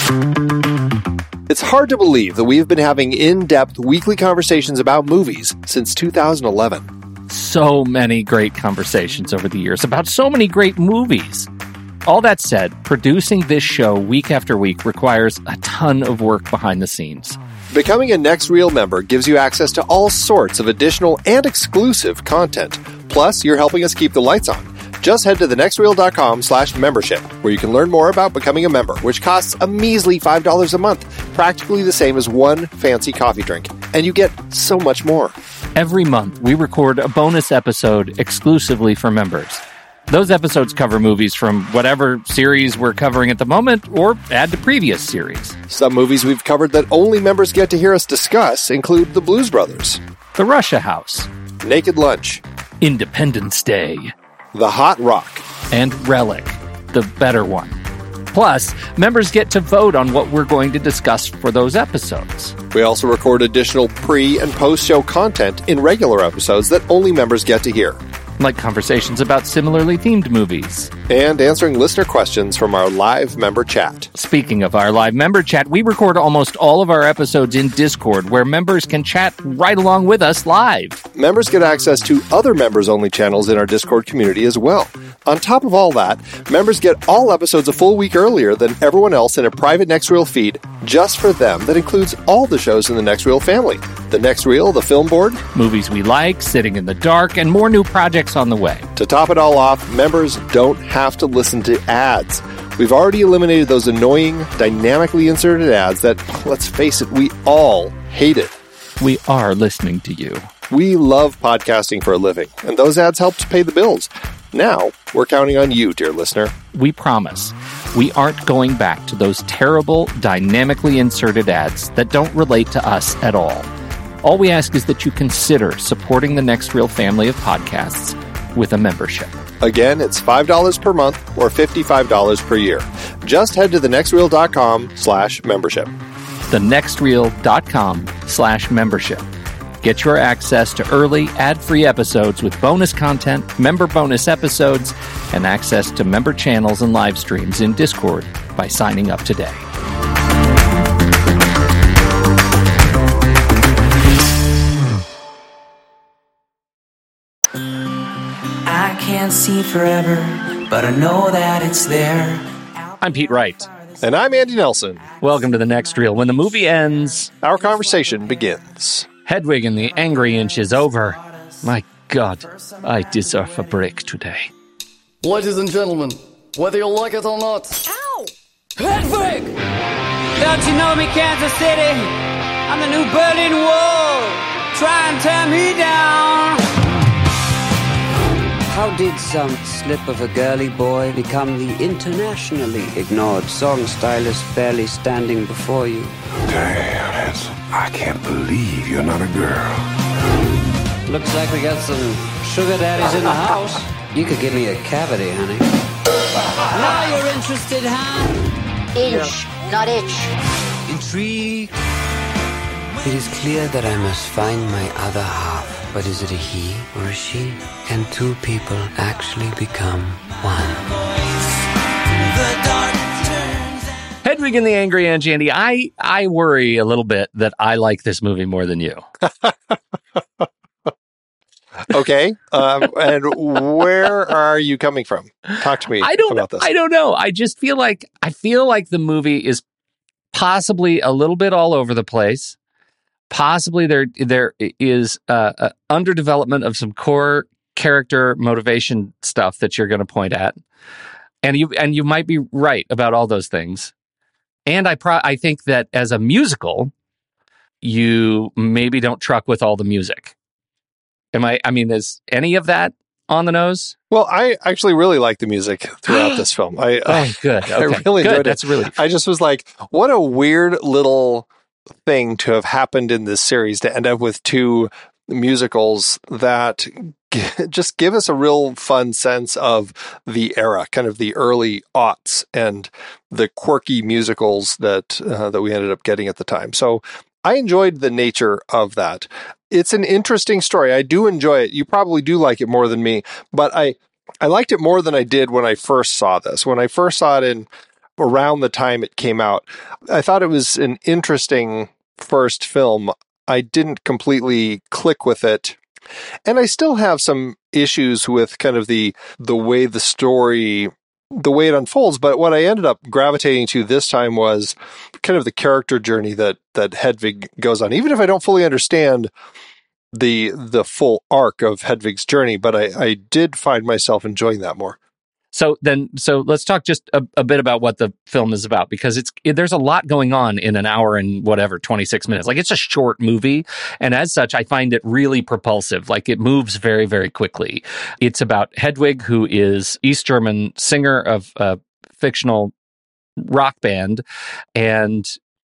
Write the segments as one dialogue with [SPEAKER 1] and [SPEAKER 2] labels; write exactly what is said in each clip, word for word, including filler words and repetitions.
[SPEAKER 1] It's hard to believe that we've been having in-depth weekly conversations about movies since two thousand eleven.
[SPEAKER 2] So many great conversations over the years about so many great movies. All that said, producing this show week after week requires a ton of work behind the scenes.
[SPEAKER 1] Becoming a Next Reel member gives you access to all sorts of additional and exclusive content. Plus, you're helping us keep the lights on. Just head to thenextreel.com slash membership, where you can learn more about becoming a member, which costs a measly five dollars a month, practically the same as one fancy coffee drink. And you get so much more.
[SPEAKER 2] Every month, we record a bonus episode exclusively for members. Those episodes cover movies from whatever series we're covering at the moment, or add to previous series.
[SPEAKER 1] Some movies we've covered that only members get to hear us discuss include The Blues Brothers,
[SPEAKER 2] The Russia House,
[SPEAKER 1] Naked Lunch,
[SPEAKER 2] Independence Day,
[SPEAKER 1] The Hot Rock,
[SPEAKER 2] and Relic, the better one. Plus, members get to vote on what we're going to discuss for those episodes.
[SPEAKER 1] We also record additional pre- and post-show content in regular episodes that only members get to hear.
[SPEAKER 2] Like conversations about similarly themed movies.
[SPEAKER 1] And answering listener questions from our live member chat.
[SPEAKER 2] Speaking of our live member chat, we record almost all of our episodes in Discord, where members can chat right along with us live.
[SPEAKER 1] Members get access to other members-only channels in our Discord community as well. On top of all that, members get all episodes a full week earlier than everyone else in a private Next Reel feed just for them that includes all the shows in the Next Reel family. The Next Reel, the Film Board,
[SPEAKER 2] movies we like, Sitting in the Dark, and more new projects on the way.
[SPEAKER 1] To top it all off, members don't have to listen to ads. We've already eliminated those annoying, dynamically inserted ads that, let's face it, we all hated.
[SPEAKER 2] We are listening to you.
[SPEAKER 1] We love podcasting for a living, and those ads help to pay the bills. Now, we're counting on you, dear listener.
[SPEAKER 2] We promise we aren't going back to those terrible, dynamically inserted ads that don't relate to us at all. All we ask is that you consider supporting the Next Reel family of podcasts with a membership.
[SPEAKER 1] Again, it's five dollars per month or fifty-five dollars per year. Just head to thenextreel.com slash membership.
[SPEAKER 2] thenextreel.com slash membership. Get your access to early, ad-free episodes with bonus content, member bonus episodes, and access to member channels and live streams in Discord by signing up today.
[SPEAKER 3] I can't see forever, but I know that it's there.
[SPEAKER 2] I'm Pete Wright.
[SPEAKER 1] And I'm Andy Nelson.
[SPEAKER 2] Welcome to the Next Reel. When the movie ends,
[SPEAKER 1] our conversation begins.
[SPEAKER 2] Hedwig and the Angry Inch is over. My God, I deserve a break today.
[SPEAKER 4] Ladies and gentlemen, whether you like it or not.
[SPEAKER 5] Ow!
[SPEAKER 4] Hedwig!
[SPEAKER 5] Don't you know me, Kansas City? I'm the new Berlin Wall. Try and tear me down.
[SPEAKER 6] How did some slip of a girly boy become the internationally ignored song stylist barely standing before you?
[SPEAKER 7] Damn, handsome. I can't believe you're not a girl.
[SPEAKER 6] Looks like we got some sugar daddies in the house. You could give me a cavity, honey.
[SPEAKER 5] Now you're interested, huh?
[SPEAKER 8] Inch, yeah. Not itch.
[SPEAKER 6] Intrigue. It is clear that I must find my other half. But is it a he or a she? Can two people actually become one?
[SPEAKER 2] Hedwig and the Angry Inch, Andy, I, I worry a little bit that I like this movie more than you.
[SPEAKER 1] Okay. Um, and where are you coming from? Talk to me
[SPEAKER 2] I don't,
[SPEAKER 1] about this.
[SPEAKER 2] I don't know. I just feel like, I feel like the movie is possibly a little bit all over the place. Possibly there there is uh, uh, underdevelopment of some core character motivation stuff that you're going to point at, and you and you might be right about all those things. And I pro- I think that as a musical, you maybe don't truck with all the music. Am I? I mean, is any of that on the nose?
[SPEAKER 1] Well, I actually really like the music throughout this film. I
[SPEAKER 2] oh, good. Okay.
[SPEAKER 1] I really
[SPEAKER 2] good.
[SPEAKER 1] enjoyed it.
[SPEAKER 2] That's really.
[SPEAKER 1] I just was like, what a weird little thing to have happened in this series to end up with two musicals that g- just give us a real fun sense of the era, kind of the early aughts and the quirky musicals that uh, that we ended up getting at the time. So I enjoyed the nature of that. It's an interesting story. I do enjoy it. You probably do like it more than me, but I I liked it more than I did when I first saw this. When I first saw it in around the time it came out. I thought it was an interesting first film. I didn't completely click with it. And I still have some issues with kind of the the way the story, the way it unfolds. But what I ended up gravitating to this time was kind of the character journey that that Hedwig goes on. Even if I don't fully understand the the full arc of Hedwig's journey, but I, I did find myself enjoying that more.
[SPEAKER 2] So then, so let's talk just a, a bit about what the film is about, because it's it, there's a lot going on in an hour and whatever, twenty-six minutes. Like, it's a short movie, and as such, I find it really propulsive. Like, it moves very, very quickly. It's about Hedwig, who is East German singer of a fictional rock band, and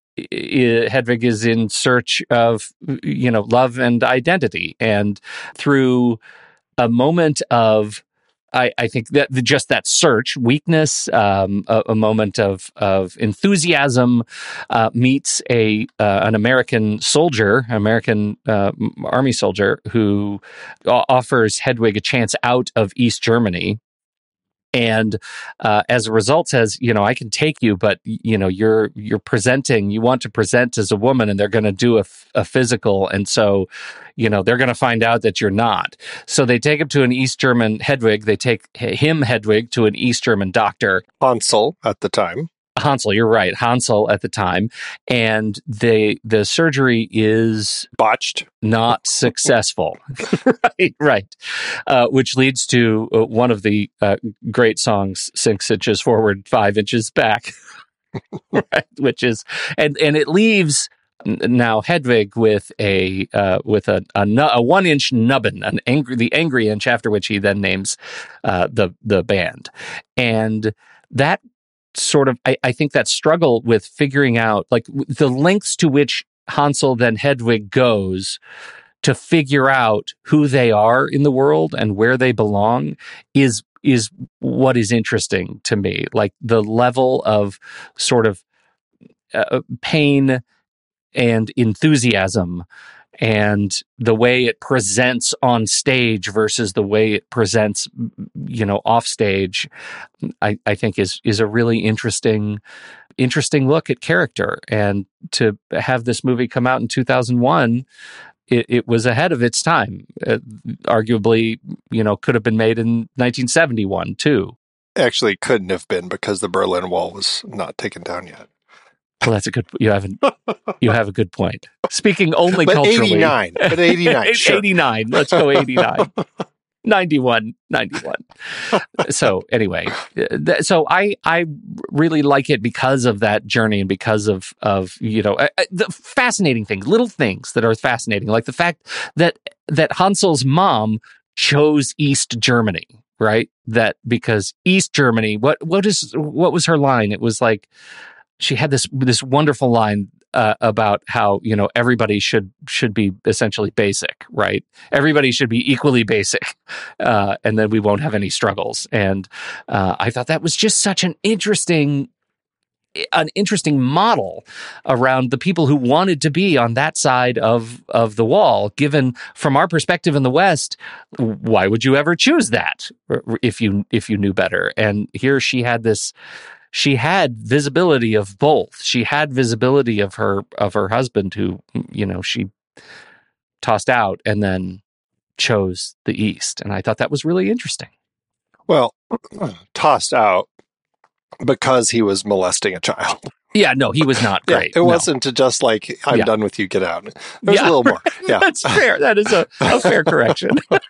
[SPEAKER 2] Hedwig is in search of, you know, love and identity, and through a moment of I, I think that just that search, weakness, um, a, a moment of of enthusiasm, uh, meets a uh, an American soldier, American uh, army soldier, who offers Hedwig a chance out of East Germany. And uh, as a result, says, you know, I can take you, but you know, you're you're presenting. You want to present as a woman, and they're going to do a, a physical, and so, you know, they're going to find out that you're not. So they take him to an East German Hedwig. They take him Hedwig to an East German doctor,
[SPEAKER 1] Hansel at the time.
[SPEAKER 2] Hansel, you're right, Hansel at the time, and they the surgery is
[SPEAKER 1] botched,
[SPEAKER 2] not successful. right, right, uh, which leads to uh, one of the uh, great songs, "Six Inches Forward, Five Inches Back," right? Which is, and and it leaves now Hedwig with a uh, with a a, nu- a one inch nubbin, an angry the angry inch, after which he then names uh, the the band, and that. Sort of, I, I think that struggle with figuring out like the lengths to which Hansel then Hedwig goes to figure out who they are in the world and where they belong is is what is interesting to me. Like the level of sort of uh, pain and enthusiasm, and the way it presents on stage versus the way it presents, you know, off stage, I, I think is is a really interesting, interesting look at character. And to have this movie come out in two thousand one, it, it was ahead of its time. Uh, arguably, you know, could have been made in nineteen seventy-one too.
[SPEAKER 1] Actually, couldn't have been, because the Berlin Wall was not taken down yet.
[SPEAKER 2] Well, that's a good. You haven't. You have a good point. Speaking only
[SPEAKER 1] but
[SPEAKER 2] culturally,
[SPEAKER 1] eighty-nine. But eighty-nine. Sure.
[SPEAKER 2] eighty-nine. Let's go eighty-nine. ninety-one. ninety-one. So anyway, th- so I I really like it because of that journey, and because of of you know uh, the fascinating things, little things that are fascinating, like the fact that that Hansel's mom chose East Germany, right? That because East Germany, what what is what was her line? It was like. She had this this wonderful line uh, about how, you know, everybody should should be essentially basic, right? Everybody should be equally basic, uh, and then we won't have any struggles. And uh, I thought that was just such an interesting an interesting model around the people who wanted to be on that side of of the wall. Given from our perspective in the West, why would you ever choose that if you if you knew better? And here she had this. She had visibility of both. She had visibility of her of her husband, who, you know, she tossed out, and then chose the East. And I thought that was really interesting.
[SPEAKER 1] Well, tossed out because he was molesting a child.
[SPEAKER 2] Yeah, no, he was not great.
[SPEAKER 1] Yeah, it
[SPEAKER 2] no.
[SPEAKER 1] wasn't to just like, I'm
[SPEAKER 2] yeah.
[SPEAKER 1] done with you, get out. There's
[SPEAKER 2] yeah.
[SPEAKER 1] a little more. Yeah,
[SPEAKER 2] that's fair. That is a, a fair correction.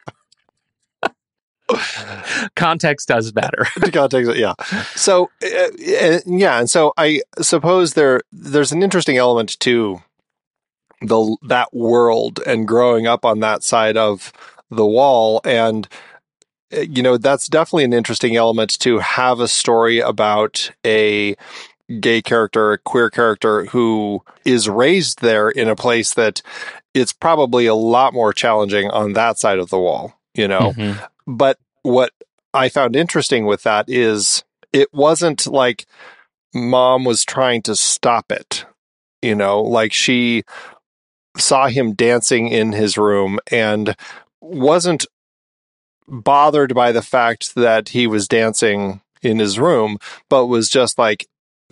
[SPEAKER 2] Context does matter.
[SPEAKER 1] Context, yeah. So, uh, yeah, and so I suppose there there's an interesting element to the that world and growing up on that side of the wall, and you know that's definitely an interesting element to have a story about a gay character, a queer character who is raised there in a place that it's probably a lot more challenging on that side of the wall, you know. Mm-hmm. But what I found interesting with that is it wasn't like mom was trying to stop it, you know, like she saw him dancing in his room and wasn't bothered by the fact that he was dancing in his room, but was just like,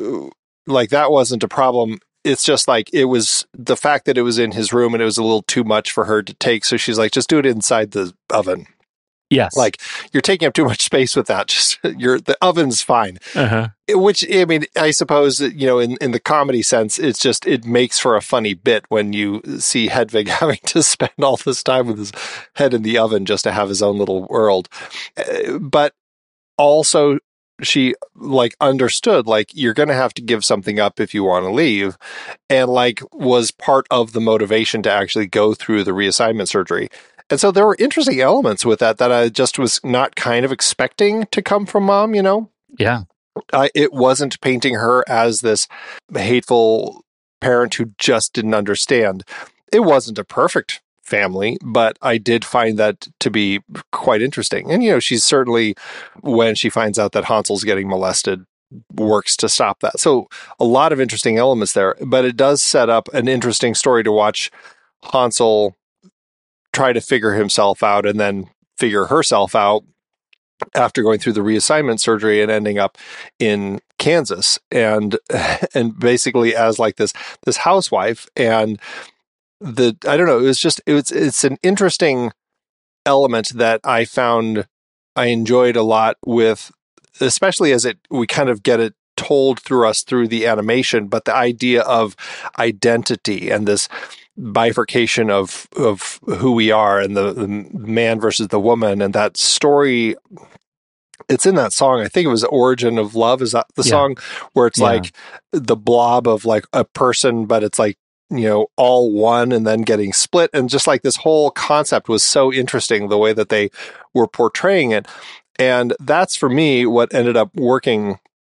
[SPEAKER 1] like that wasn't a problem. It's just like it was the fact that it was in his room and it was a little too much for her to take. So she's like, just do it inside the oven.
[SPEAKER 2] Yes.
[SPEAKER 1] Like you're taking up too much space with that. Just you're the oven's fine.
[SPEAKER 2] Uh-huh.
[SPEAKER 1] Which, I mean, I suppose, you know, in, in the comedy sense, it's just, it makes for a funny bit when you see Hedwig having to spend all this time with his head in the oven just to have his own little world. Uh, but also she like understood, like, you're going to have to give something up if you want to leave. And like was part of the motivation to actually go through the reassignment surgery. And so there were interesting elements with that that I just was not kind of expecting to come from Mom, you know?
[SPEAKER 2] Yeah.
[SPEAKER 1] Uh, it wasn't painting her as this hateful parent who just didn't understand. It wasn't a perfect family, but I did find that to be quite interesting. And, you know, she's certainly, when she finds out that Hansel's getting molested, works to stop that. So a lot of interesting elements there, but it does set up an interesting story to watch Hansel try to figure himself out and then figure herself out after going through the reassignment surgery and ending up in Kansas and and basically as like this this housewife. And the I don't know, it was just it was it's an interesting element that I found I enjoyed a lot with, especially as it we kind of get it told through us through the animation, but the idea of identity and this bifurcation of of who we are and the, the man versus the woman, and that story, it's in that song. I think it was Origin of Love. Is that the yeah. song where it's yeah. like the blob of like a person, but it's like, you know, all one and then getting split. And just like this whole concept was so interesting, the way that they were portraying it. And that's for me what ended up working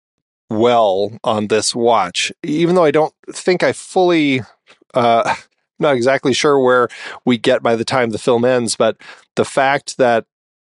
[SPEAKER 1] well on this watch, even though I don't think I fully, uh, not exactly sure where we get by the time the film ends, but the fact that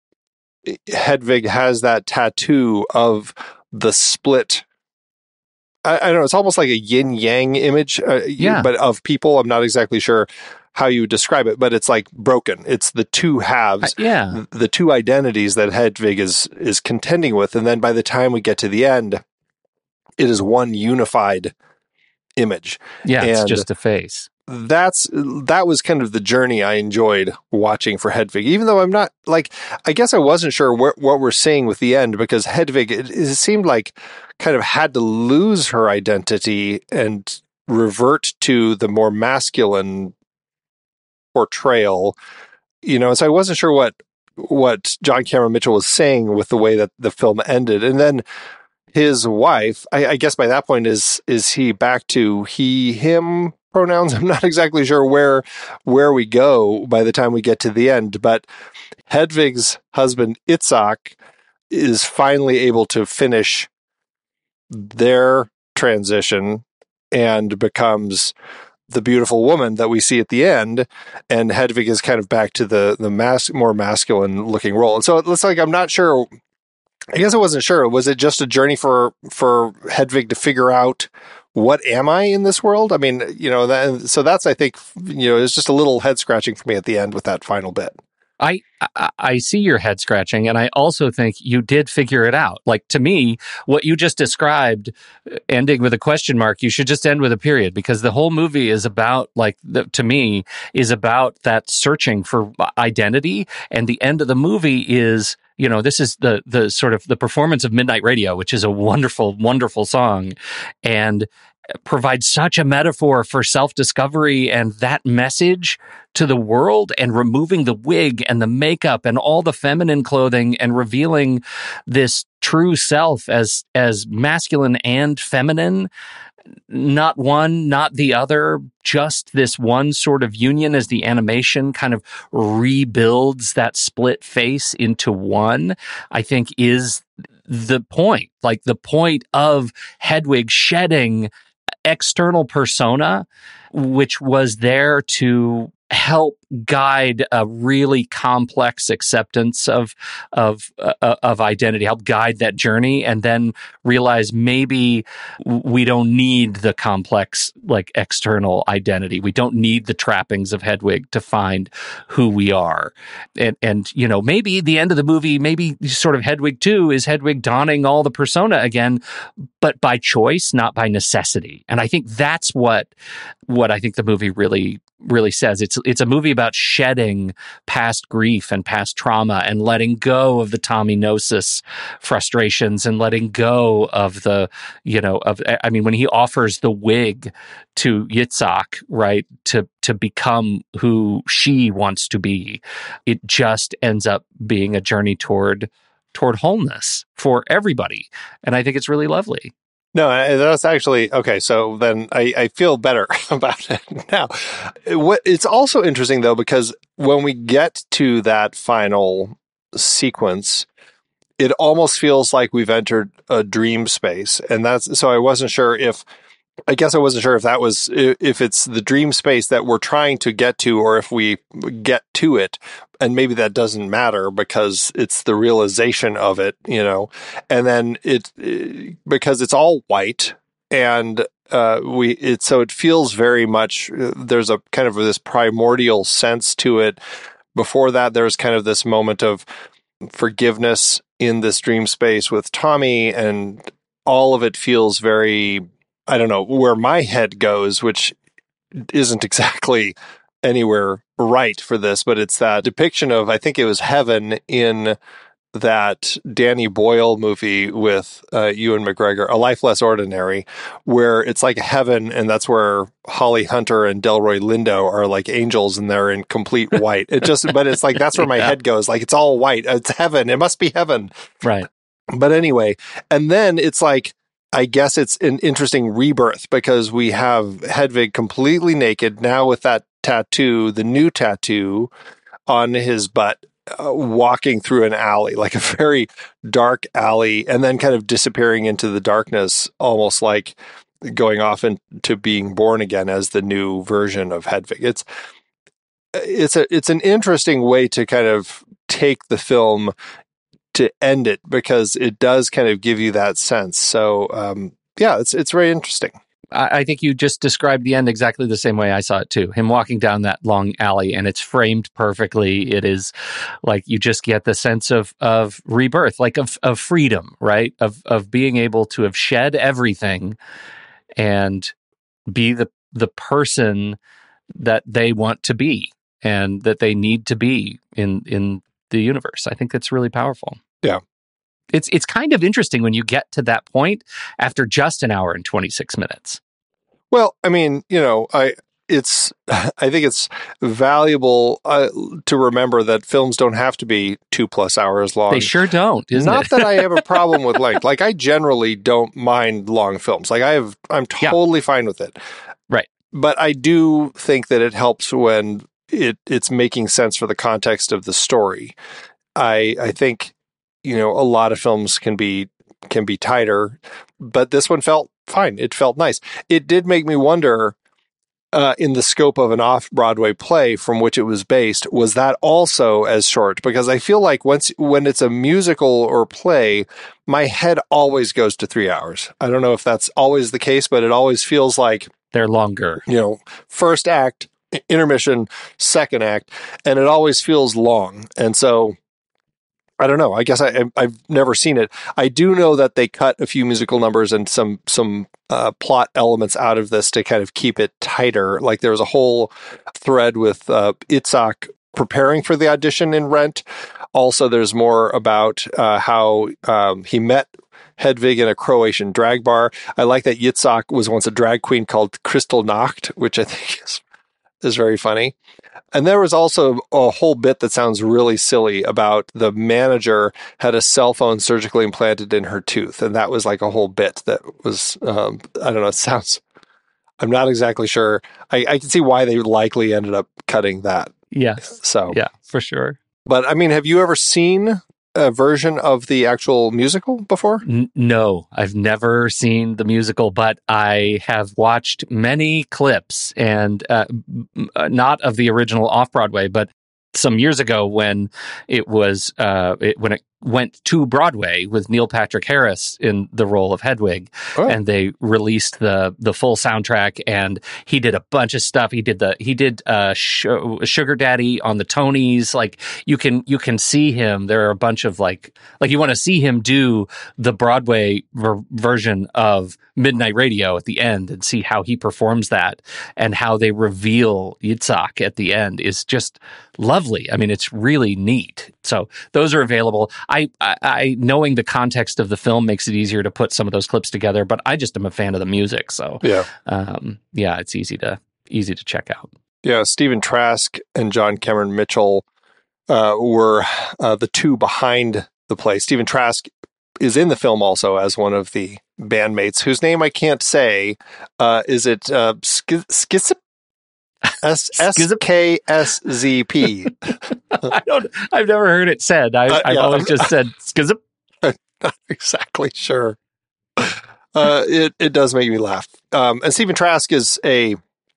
[SPEAKER 1] Hedwig has that tattoo of the split, I, I don't know, it's almost like a yin yang image, uh,
[SPEAKER 2] yeah.
[SPEAKER 1] but of people. I'm not exactly sure how you describe it, but it's like broken. It's the two halves,
[SPEAKER 2] uh, yeah.
[SPEAKER 1] the, the two identities that Hedwig is, is contending with. And then by the time we get to the end, it is one unified image.
[SPEAKER 2] Yeah,
[SPEAKER 1] and
[SPEAKER 2] it's just a face.
[SPEAKER 1] That's that was kind of the journey I enjoyed watching for Hedwig, even though I'm not like, I guess I wasn't sure wh- what we're seeing with the end, because Hedwig, it, it seemed like kind of had to lose her identity and revert to the more masculine portrayal, you know, so I wasn't sure what what John Cameron Mitchell was saying with the way that the film ended. And then his wife, I, I guess by that point, is is he back to he, him pronouns? I'm not exactly sure where where we go by the time we get to the end, but Hedwig's husband, Itzhak, is finally able to finish their transition and becomes the beautiful woman that we see at the end, and Hedwig is kind of back to the the mas- more masculine looking role. And so it looks like, I'm not sure, I guess I wasn't sure. Was it just a journey for, for Hedwig to figure out, what am I in this world? I mean, you know, that, so that's, I think, you know, it's just a little head scratching for me at the end with that final bit.
[SPEAKER 2] I, I I see your head scratching, and I also think you did figure it out. Like, to me, what you just described, ending with a question mark, you should just end with a period, because the whole movie is about, like, the, to me, is about that searching for identity, and the end of the movie is, you know, this is the the sort of the performance of Midnight Radio, which is a wonderful, wonderful song, and provides such a metaphor for self-discovery and that message to the world, and removing the wig and the makeup and all the feminine clothing and revealing this true self as as masculine and feminine, not one, not the other, just this one sort of union, as the animation kind of rebuilds that split face into one, I think is the point. Like, the point of Hedwig shedding external persona, which was there to help guide a really complex acceptance of of uh, of identity, help guide that journey, and then realize maybe we don't need the complex like external identity. We don't need the trappings of Hedwig to find who we are. And and you know, maybe the end of the movie, maybe sort of Hedwig two is Hedwig donning all the persona again, but by choice, not by necessity. And I think that's what what I think the movie really really says. It's it's a movie about shedding past grief and past trauma and letting go of the Tommynosis frustrations and letting go of the, you know, of I mean, when he offers the wig to Yitzhak, right, to to become who she wants to be, it just ends up being a journey toward toward wholeness for everybody. And I think it's really lovely.
[SPEAKER 1] No, that's actually okay. So then I, I feel better about it now. What it's also interesting though, because when we get to that final sequence, it almost feels like we've entered a dream space, and that's so. I wasn't sure if. I guess I wasn't sure if that was if it's the dream space that we're trying to get to, or if we get to it, and maybe that doesn't matter because it's the realization of it, you know. And then it because it's all white, and uh, we it so it feels very much. There's a kind of this primordial sense to it. Before that, there's kind of this moment of forgiveness in this dream space with Tommy, and all of it feels very. I don't know where my head goes, which isn't exactly anywhere right for this, but it's that depiction of, I think it was heaven in that Danny Boyle movie with uh, Ewan McGregor, A Life Less Ordinary, where it's like heaven, and that's where Holly Hunter and Delroy Lindo are like angels, and they're in complete white. It just, but it's like, that's where my yeah. head goes. Like, it's all white. It's heaven. It must be heaven.
[SPEAKER 2] Right.
[SPEAKER 1] But anyway, and then it's like, I guess it's an interesting rebirth because we have Hedwig completely naked now with that tattoo, the new tattoo on his butt, uh, walking through an alley, like a very dark alley, and then kind of disappearing into the darkness, almost like going off into being born again as the new version of Hedwig. It's it's a it's an interesting way to kind of take the film to end it, because it does kind of give you that sense. So, um, yeah, it's it's very interesting.
[SPEAKER 2] I, I think you just described the end exactly the same way I saw it too. Him walking down that long alley, and it's framed perfectly. It is like you just get the sense of of rebirth, like of of freedom, right? Of of being able to have shed everything and be the the person that they want to be and that they need to be in in the universe. I think that's really powerful.
[SPEAKER 1] Yeah.
[SPEAKER 2] It's it's kind of interesting when you get to that point after just an hour and twenty-six minutes.
[SPEAKER 1] Well, I mean, you know, I it's I think it's valuable uh, to remember that films don't have to be two plus hours long.
[SPEAKER 2] They sure don't. Isn't
[SPEAKER 1] Not
[SPEAKER 2] it?
[SPEAKER 1] that I have a problem with length. Like, I generally don't mind long films. Like, I have, I'm totally yeah. fine with it.
[SPEAKER 2] Right.
[SPEAKER 1] But I do think that it helps when it it's making sense for the context of the story. I I think, you know, a lot of films can be can be tighter, but this one felt fine. It felt nice. It did make me wonder, uh, in the scope of an off-Broadway play from which it was based, was that also as short? Because I feel like once when it's a musical or play, my head always goes to three hours. I don't know if that's always the case, but it always feels like
[SPEAKER 2] they're longer.
[SPEAKER 1] You know, first act, intermission, second act, and it always feels long. And so, I don't know. I guess I, I've never seen it. I do know that they cut a few musical numbers and some some uh, plot elements out of this to kind of keep it tighter. Like, there was a whole thread with uh, Itzhak preparing for the audition in Rent. Also, there's more about uh, how um, he met Hedwig in a Croatian drag bar. I like that Yitzhak was once a drag queen called Crystal Nacht, which I think is is very funny. And there was also a whole bit that sounds really silly about the manager had a cell phone surgically implanted in her tooth. And that was like a whole bit that was, um, I don't know, it sounds, I'm not exactly sure. I, I can see why they likely ended up cutting that.
[SPEAKER 2] Yes.
[SPEAKER 1] So,
[SPEAKER 2] yeah, for sure.
[SPEAKER 1] But I mean, have you ever seen a version of the actual musical before?
[SPEAKER 2] N- no, I've never seen the musical, but I have watched many clips, and uh, m- not of the original off-Broadway, but some years ago when it was uh, it, when it went to Broadway with Neil Patrick Harris in the role of Hedwig,
[SPEAKER 1] oh.
[SPEAKER 2] and they released the the full soundtrack, and he did a bunch of stuff. He did the he did uh, Sh- Sugar Daddy on the Tonys. Like you can you can see him. There are a bunch of like like you want to see him do the Broadway ver- version of Midnight Radio at the end and see how he performs that, and how they reveal Yitzhak at the end is just lovely. I mean, it's really neat. So those are available. I, I, I knowing the context of the film makes it easier to put some of those clips together, but I just am a fan of the music. So
[SPEAKER 1] yeah,
[SPEAKER 2] um, yeah, it's easy to easy to check out.
[SPEAKER 1] Yeah, Stephen Trask and John Cameron Mitchell uh, were uh, the two behind the play. Stephen Trask is in the film also as one of the bandmates, whose name I can't say. Uh, is it uh, Skizip? S S K S Z P.
[SPEAKER 2] I don't. I've never heard it said. I,
[SPEAKER 1] uh,
[SPEAKER 2] I've
[SPEAKER 1] yeah,
[SPEAKER 2] always just said skizip.
[SPEAKER 1] I'm not exactly sure. Uh, it it does make me laugh. Um, and Stephen Trask is a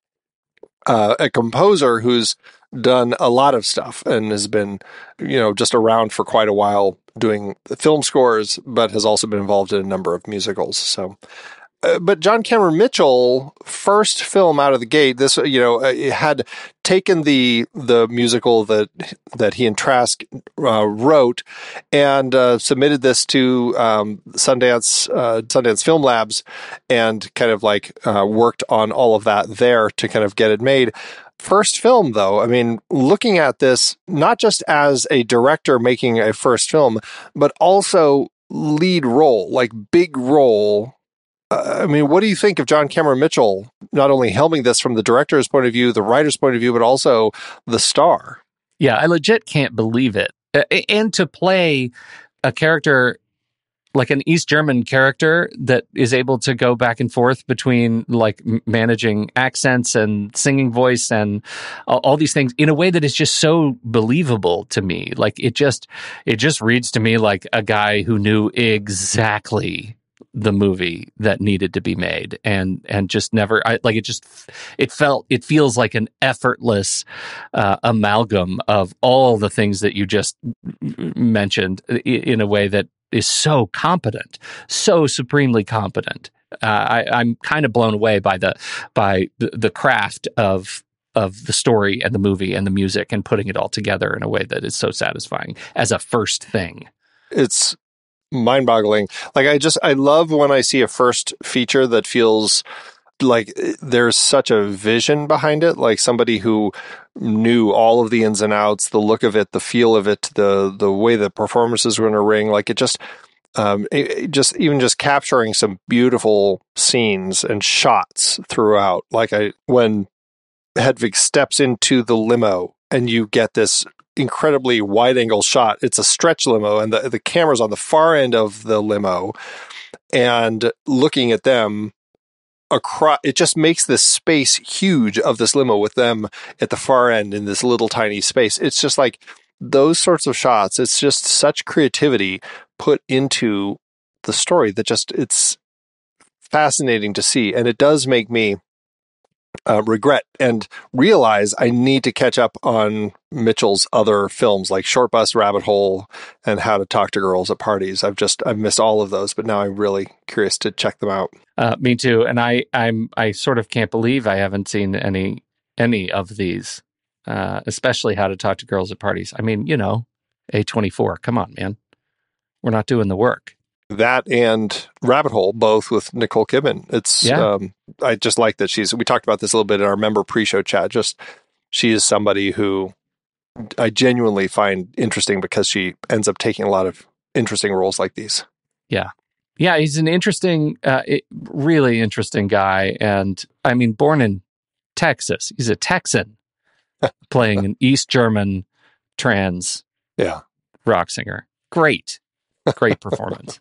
[SPEAKER 1] uh, a composer who's done a lot of stuff and has been, you know, just around for quite a while doing film scores, but has also been involved in a number of musicals. So. Uh, but John Cameron Mitchell, first film out of the gate, this, you know, uh, had taken the the musical that that he and Trask uh, wrote and uh, submitted this to um, Sundance uh, Sundance Film Labs, and kind of like uh, worked on all of that there to kind of get it made. First film, though, I mean, looking at this not just as a director making a first film, but also lead role, like big role. I mean, what do you think of John Cameron Mitchell not only helming this from the director's point of view, the writer's point of view, but also the star?
[SPEAKER 2] Yeah, I legit can't believe it. And to play a character like an East German character that is able to go back and forth between like managing accents and singing voice and all these things in a way that is just so believable to me. Like it just, it just reads to me like a guy who knew exactly the movie that needed to be made and and just never I, like it just it felt it feels like an effortless uh, amalgam of all the things that you just mentioned in a way that is so competent, so supremely competent. Uh, I, I'm kind of blown away by the by the, the craft of of the story and the movie and the music and putting it all together in a way that is so satisfying as a first thing.
[SPEAKER 1] It's mind-boggling. Like I just, I love when I see a first feature that feels like there's such a vision behind it, like somebody who knew all of the ins and outs, the look of it, the feel of it, the the way the performances were going to ring. Like it just, um, it, it just even just capturing some beautiful scenes and shots throughout. Like I, when Hedwig steps into the limo and you get this incredibly wide angle shot. It's a stretch limo and the, the camera's on the far end of the limo and looking at them across, it just makes this space huge of this limo with them at the far end in this little tiny space. It's just like those sorts of shots. It's just such creativity put into the story that just, it's fascinating to see. And it does make me Uh, regret and realize I need to catch up on Mitchell's other films like Short Bus, Rabbit Hole, and How to Talk to Girls at Parties. I've just I've missed all of those, but now I'm really curious to check them out.
[SPEAKER 2] Uh, me too, and I I'm I sort of can't believe I haven't seen any any of these, uh, especially How to Talk to Girls at Parties. I mean, you know, A twenty-four. Come on, man, we're not doing the work.
[SPEAKER 1] That and Rabbit Hole, both with Nicole Kidman. It's,
[SPEAKER 2] yeah.
[SPEAKER 1] um, I just like that she's, we talked about this a little bit in our member pre-show chat. Just, she is somebody who I genuinely find interesting because she ends up taking a lot of interesting roles like these.
[SPEAKER 2] Yeah. Yeah. He's an interesting, uh, it, really interesting guy. And I mean, born in Texas, he's a Texan playing an East German trans
[SPEAKER 1] yeah.
[SPEAKER 2] rock singer. Great. Great performance.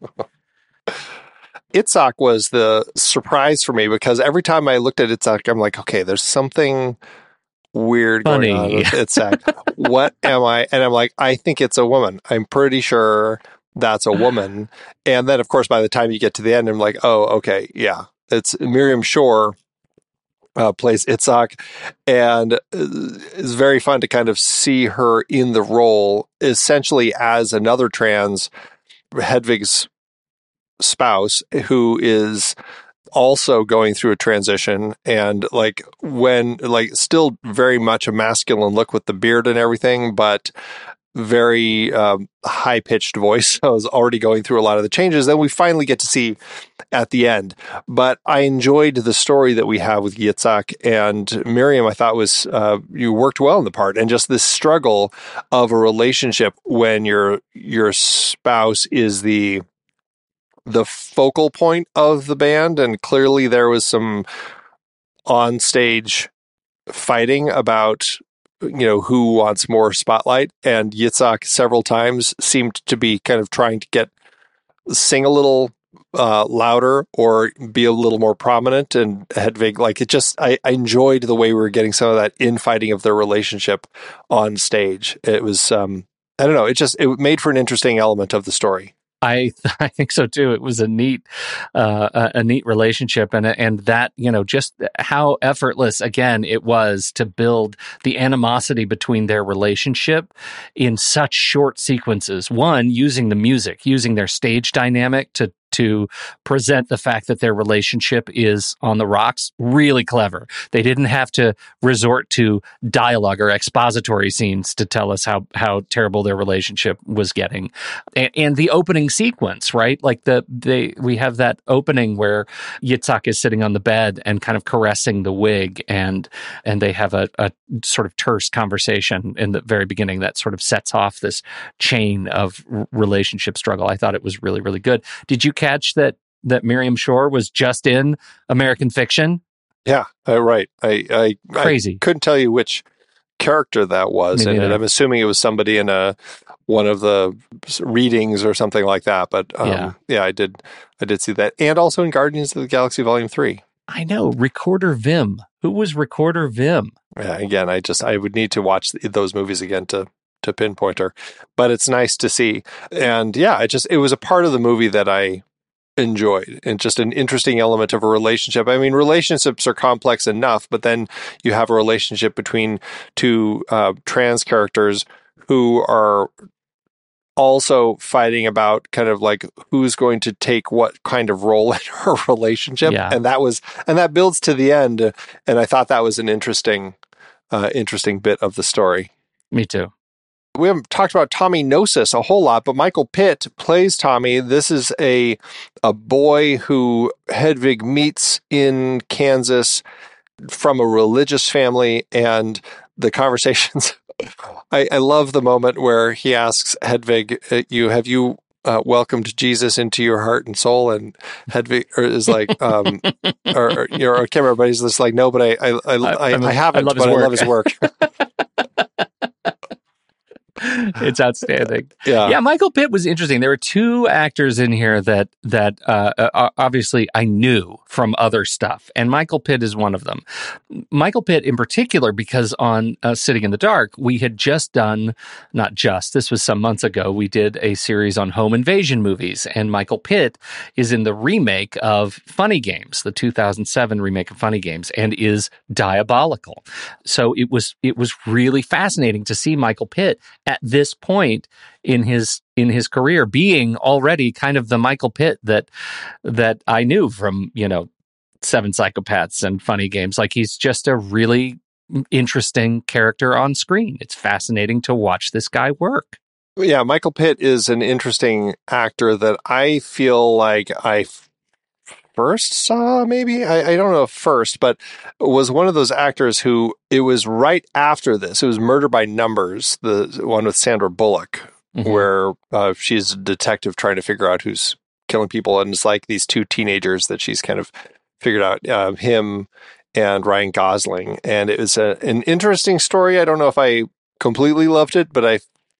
[SPEAKER 1] Itzhak was the surprise for me because every time I looked at Itzhak, I'm like, okay, there's something weird
[SPEAKER 2] Funny.
[SPEAKER 1] going on with Itzhak. What am I? And I'm like, I think it's a woman. I'm pretty sure that's a woman. And then, of course, by the time you get to the end, I'm like, oh, okay, yeah. It's Miriam Shore uh, plays Itzhak. And it's very fun to kind of see her in the role, essentially as another trans, Hedwig's spouse, who is also going through a transition, and like when like still very much a masculine look with the beard and everything, but very um, high-pitched voice. So I was already going through a lot of the changes that we finally get to see at the end. But I enjoyed the story that we have with Yitzhak, and Miriam, I thought was uh, you worked well in the part, and just this struggle of a relationship when your your spouse is the the focal point of the band, and clearly there was some on-stage fighting about, you know, who wants more spotlight, and Yitzhak several times seemed to be kind of trying to get sing a little uh, louder or be a little more prominent, and Hedwig, like it just, I, I enjoyed the way we were getting some of that infighting of their relationship on stage. It was, um, I don't know, it just, it made for an interesting element of the story.
[SPEAKER 2] I I think so too. It was a neat, uh, a, a neat relationship, and and that, you know, just how effortless again it was to build the animosity between their relationship in such short sequences. One, using the music, using their stage dynamic to to present the fact that their relationship is on the rocks. Really clever. They didn't have to resort to dialogue or expository scenes to tell us how, how terrible their relationship was getting. And, and the opening sequence, right? Like the, they, we have that opening where Yitzhak is sitting on the bed and kind of caressing the wig, and, and they have a, a sort of terse conversation in the very beginning that sort of sets off this chain of r- relationship struggle. I thought it was really, really good. Did you catch that that Miriam Shore was just in American Fiction?
[SPEAKER 1] Yeah, uh, right. I, I
[SPEAKER 2] crazy.
[SPEAKER 1] I couldn't tell you which character that was, and, and I'm assuming it was somebody in a one of the readings or something like that. But um, yeah. yeah, I did I did see that, and also in Guardians of the Galaxy Volume Three.
[SPEAKER 2] I know Recorder Vim. Who was Recorder Vim?
[SPEAKER 1] Yeah, again, I just I would need to watch those movies again to. to pinpoint her, but it's nice to see. And yeah, it just, it was a part of the movie that I enjoyed, and just an interesting element of a relationship. I mean, relationships are complex enough, but then you have a relationship between two uh, trans characters who are also fighting about kind of like who's going to take what kind of role in her relationship.
[SPEAKER 2] Yeah.
[SPEAKER 1] And that was, and that builds to the end. And I thought that was an interesting, uh, interesting bit of the story.
[SPEAKER 2] Me too.
[SPEAKER 1] We haven't talked about Tommy Gnosis a whole lot, but Michael Pitt plays Tommy. This is a a boy who Hedwig meets in Kansas from a religious family, and the conversations. I, I love the moment where he asks Hedwig, "You have you uh, welcomed Jesus into your heart and soul?" And Hedwig or is like, um, or, or you know, I can't remember, but he's just like, "No, but I I I, I, I haven't,
[SPEAKER 2] I
[SPEAKER 1] but I love his work."
[SPEAKER 2] It's outstanding.
[SPEAKER 1] Yeah.
[SPEAKER 2] yeah, Michael Pitt was interesting. There were two actors in here that that uh, uh, obviously I knew from other stuff, and Michael Pitt is one of them. Michael Pitt in particular, because on uh, Sitting in the Dark, we had just done, not just, this was some months ago, we did a series on home invasion movies, and Michael Pitt is in the remake of Funny Games, the two thousand seven remake of Funny Games, and is diabolical. So it was it was really fascinating to see Michael Pitt at this point in his in his career being already kind of the Michael Pitt that that I knew from, you know, Seven Psychopaths and Funny Games. Like, he's just a really interesting character on screen. It's fascinating to watch this guy work.
[SPEAKER 1] Yeah, Michael Pitt is an interesting actor that I feel like I first saw, maybe I, I don't know if first, but was one of those actors who, it was right after this. It was Murder by Numbers, the one with Sandra Bullock, mm-hmm. where uh, she's a detective trying to figure out who's killing people, and it's like these two teenagers that she's kind of figured out, uh, him and Ryan Gosling, and it was a, an interesting story. I don't know if I completely loved it, but I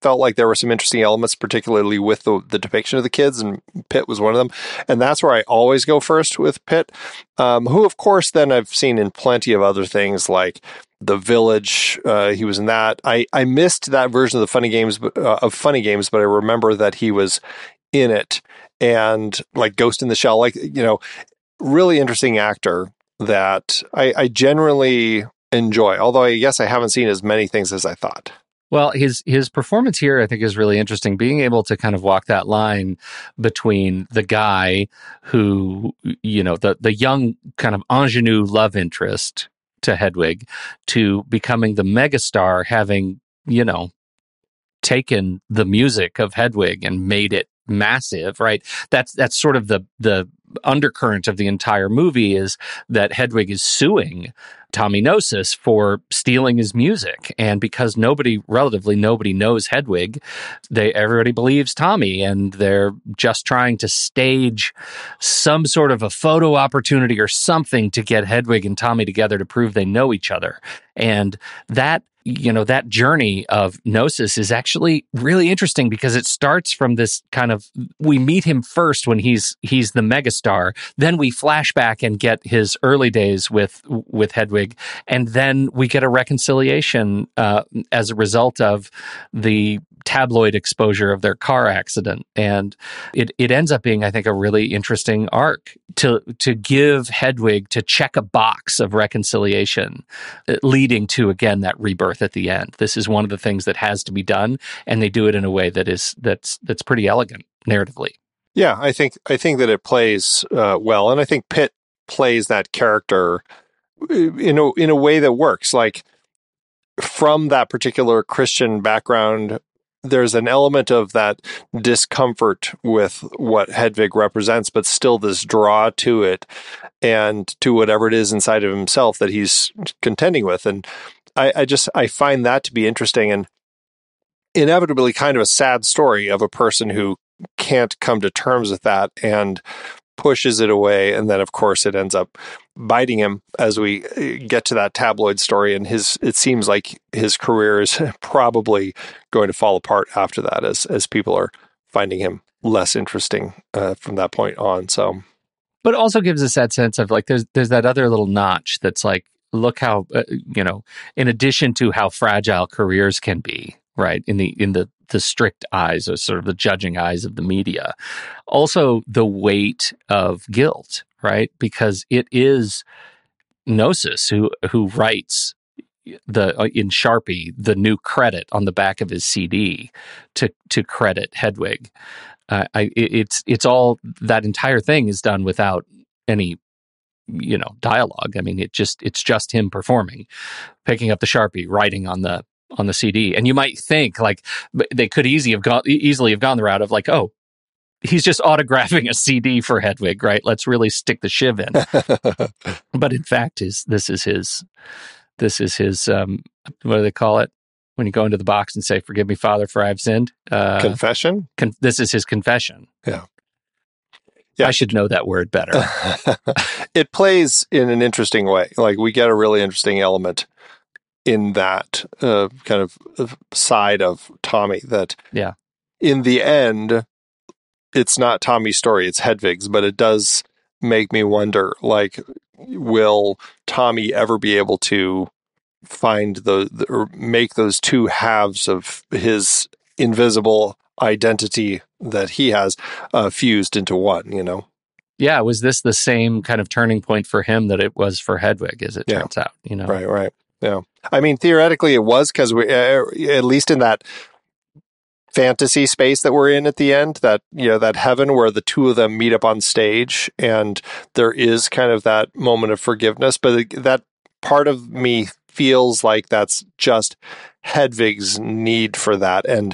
[SPEAKER 1] felt like there were some interesting elements, particularly with the, the depiction of the kids, and Pitt was one of them. And that's where I always go first with Pitt, um, who, of course, then I've seen in plenty of other things like The Village. Uh, he was in that. I, I missed that version of the Funny Games, uh, of Funny Games, but I remember that he was in it. And like Ghost in the Shell, like, you know, really interesting actor that I, I generally enjoy. Although I guess I haven't seen as many things as I thought.
[SPEAKER 2] Well, his his performance here, I think, is really interesting. Being able to kind of walk that line between the guy who, you know, the the young kind of ingenue love interest to Hedwig, to becoming the megastar, having, you know, taken the music of Hedwig and made it massive, right? That's that's sort of the the undercurrent of the entire movie, is that Hedwig is suing Tommy Gnosis for stealing his music. And because nobody, relatively nobody knows Hedwig, they everybody believes Tommy, and they're just trying to stage some sort of a photo opportunity or something to get Hedwig and Tommy together to prove they know each other. And that, you know, that journey of Gnosis is actually really interesting, because it starts from this kind of, we meet him first when he's he's the megastar, then we flash back and get his early days with with Hedwig, and then we get a reconciliation uh, as a result of the tabloid exposure of their car accident. And it it ends up being, I think, a really interesting arc to to give Hedwig, to check a box of reconciliation, leading to, again, that rebirth at the end. This is one of the things that has to be done, and they do it in a way that is that's that's pretty elegant narratively.
[SPEAKER 1] Yeah, I think I think that it plays uh, well, and I think Pitt plays that character in a in a way that works. Like, from that particular Christian background, there's an element of that discomfort with what Hedwig represents, but still this draw to it and to whatever it is inside of himself that he's contending with. And I, I just, I find that to be interesting, and inevitably kind of a sad story of a person who can't come to terms with that and pushes it away. And then, of course, it ends up biting him as we get to that tabloid story. And his, it seems like his career is probably going to fall apart after that, as, as people are finding him less interesting uh, from that point on. So,
[SPEAKER 2] but also gives us that sense of like, there's, there's that other little notch that's like, look how, uh, you know, in addition to how fragile careers can be, right, in the, in the, the strict eyes, or sort of the judging eyes of the media, also the weight of guilt, right? Because it is Gnosis who who writes the uh, in Sharpie the new credit on the back of his C D to to credit Hedwig. Uh, I, it, it's it's all, that entire thing is done without any, you know, dialogue. I mean, it just it's just him performing, picking up the Sharpie, writing on the on the C D. And you might think like they could easily have gone easily have gone the route of like, oh, he's just autographing a C D for Hedwig, right? Let's really stick the shiv in. But in fact, his this is his this is his um, what do they call it when you go into the box and say, "Forgive me, Father, for I have sinned"? Uh,
[SPEAKER 1] confession.
[SPEAKER 2] Con- this is his confession.
[SPEAKER 1] Yeah. Yeah.
[SPEAKER 2] I should know that word better.
[SPEAKER 1] It plays in an interesting way. Like, we get a really interesting element in that uh, kind of side of Tommy, that
[SPEAKER 2] yeah,
[SPEAKER 1] in the end, it's not Tommy's story, it's Hedwig's, but it does make me wonder, like, will Tommy ever be able to find the, the or make those two halves of his invisible identity that he has uh, fused into one, you know?
[SPEAKER 2] Yeah, was this the same kind of turning point for him that it was for Hedwig, as it
[SPEAKER 1] yeah.
[SPEAKER 2] turns out, you know?
[SPEAKER 1] Right, right. Yeah. I mean, theoretically it was, because we, uh, at least in that fantasy space that we're in at the end, that, you know, that heaven where the two of them meet up on stage, and there is kind of that moment of forgiveness, but that part of me feels like that's just Hedwig's need for that, and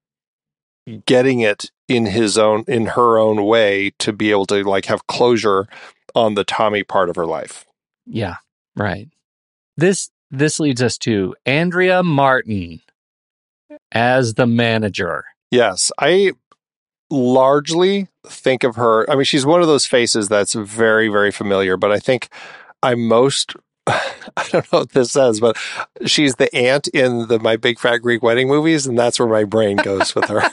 [SPEAKER 1] getting it in his own, in her own way, to be able to like have closure on the Tommy part of her life.
[SPEAKER 2] Yeah, right. This this leads us to Andrea Martin as the manager.
[SPEAKER 1] Yes, I largely think of her. I mean, she's one of those faces that's very, very familiar, but I think I'm most I don't know what this says, but she's the aunt in the My Big Fat Greek Wedding movies, and that's where my brain goes with her.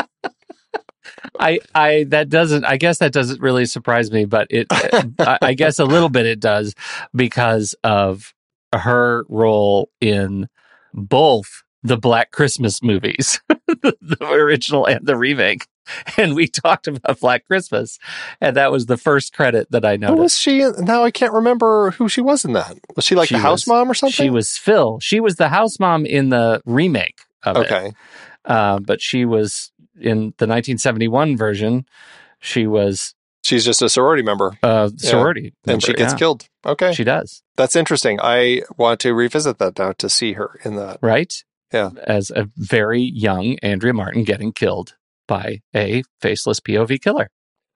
[SPEAKER 2] I, I, that doesn't, I guess that doesn't really surprise me, but it, I, I guess a little bit it does because of her role in both the Black Christmas movies, the, the original and the remake. And we talked about Black Christmas, and that was the first credit that I noticed.
[SPEAKER 1] Who was she in? Now I can't remember who she was in that. Was she like
[SPEAKER 2] She
[SPEAKER 1] the house
[SPEAKER 2] was-
[SPEAKER 1] mom or something?
[SPEAKER 2] She was Phil. She was the house mom in the remake of it.
[SPEAKER 1] Okay.
[SPEAKER 2] Uh, but she was in the nineteen seventy-one version. She was
[SPEAKER 1] She's just a sorority member.
[SPEAKER 2] a
[SPEAKER 1] Yeah.
[SPEAKER 2] sorority
[SPEAKER 1] And she
[SPEAKER 2] member,
[SPEAKER 1] gets
[SPEAKER 2] yeah.
[SPEAKER 1] killed. Okay.
[SPEAKER 2] She does,
[SPEAKER 1] That's interesting. I want to revisit that now to see her in that.
[SPEAKER 2] right?
[SPEAKER 1] Yeah.
[SPEAKER 2] As a very young Andrea Martin getting killed by a faceless P O V killer.